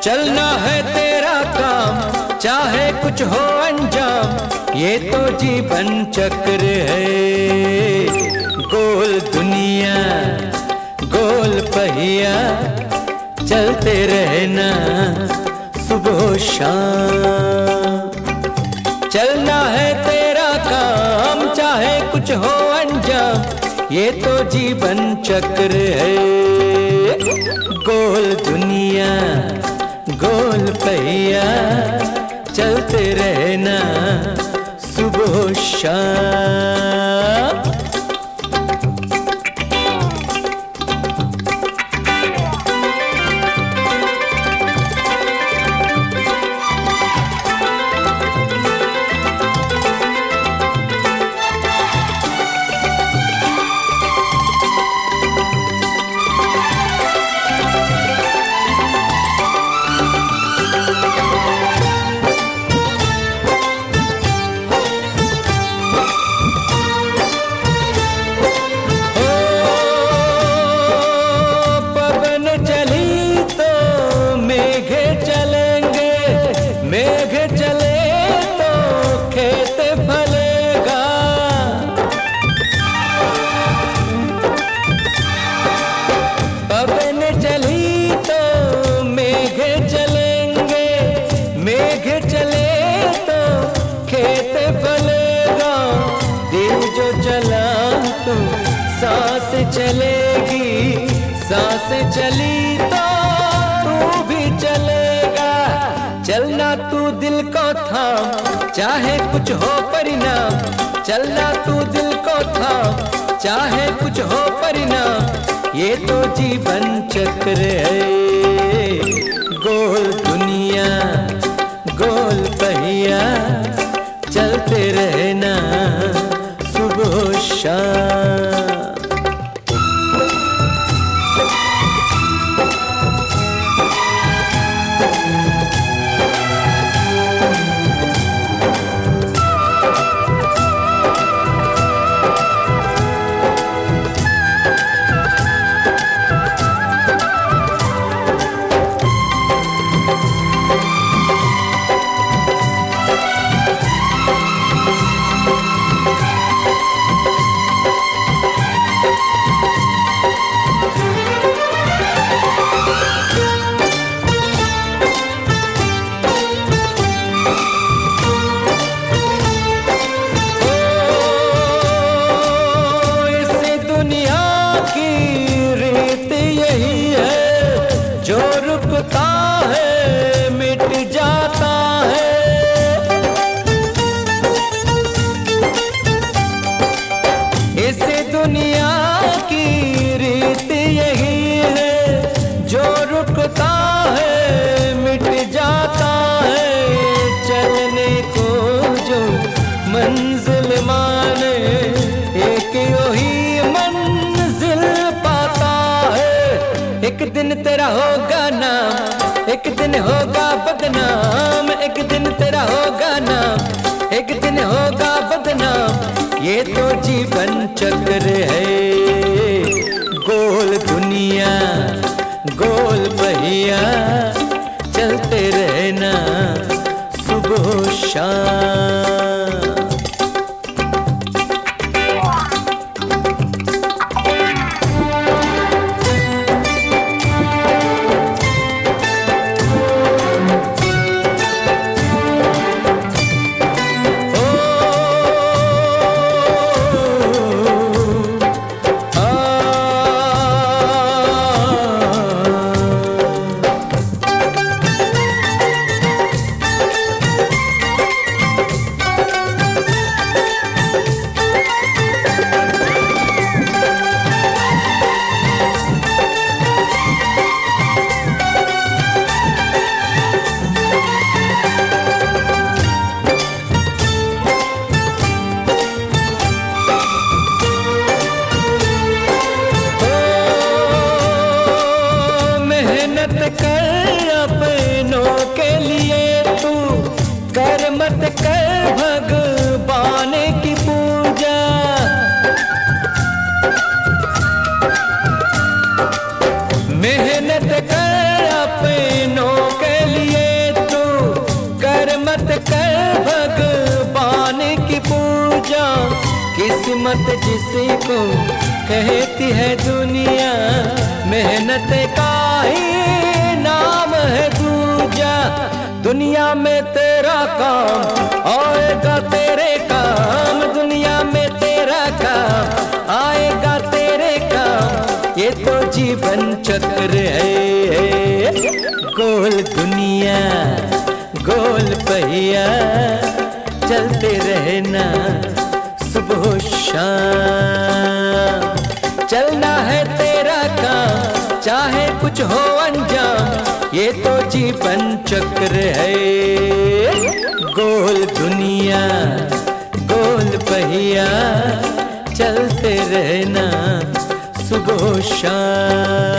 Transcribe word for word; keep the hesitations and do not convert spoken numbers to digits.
चलना है तेरा काम, चाहे कुछ हो अंजाम, ये तो जीवन चक्र है। गोल दुनिया गोल पहिया, चलते रहना सुबह शाम। चलना है तेरा काम, चाहे कुछ हो अंजाम, ये तो जीवन चक्र है। गोल दुनिया गोल पहिया, चलते रहना सुबह शाम। मेघ चले तो खेत फलेगा, पवन चली तो मेघ चलेंगे, मेघ चले तो खेत फलेगा। दिल जो चला तो सांस चलेगी, सांस चली तो तू भी चलेगा। चलना तू दिल को थाम, चाहे कुछ हो परिणाम, चलना तू दिल को थाम, चाहे कुछ हो परिणाम, ये तो जीवन चक्र है। गोल दुनिया गोल पहिया, चलते रहना सुबह शाम। जो रुकता है मिट जाता है, इस दुनिया की रीत यही है। जो रुकता है मिट जाता है, चलने को जो मंजिल माने, एक वही मंजिल पाता है। एक दिन तेरा होगा नाम, एक दिन होगा बदनाम, एक दिन तेरा होगा नाम, एक दिन होगा बदनाम, ये तो जीवन चक्र है। गोल दुनिया गोल पहिया, चलते रहना सुबह शाम। किस्मत जिसी को कहती है दुनिया, मेहनत का ही नाम है दूजा। दुनिया में तेरा काम आएगा तेरे काम, दुनिया में तेरा काम आएगा तेरे काम। ये तो जीवन चक्र है, गोल दुनिया गोल पहिया, चलते रहना सुबह शाम। चलना है तेरा काम चाहे कुछ हो अंजाम, ये तो जीवन चक्र है। गोल दुनिया गोल पहिया, चलते रहना सुबह शाम।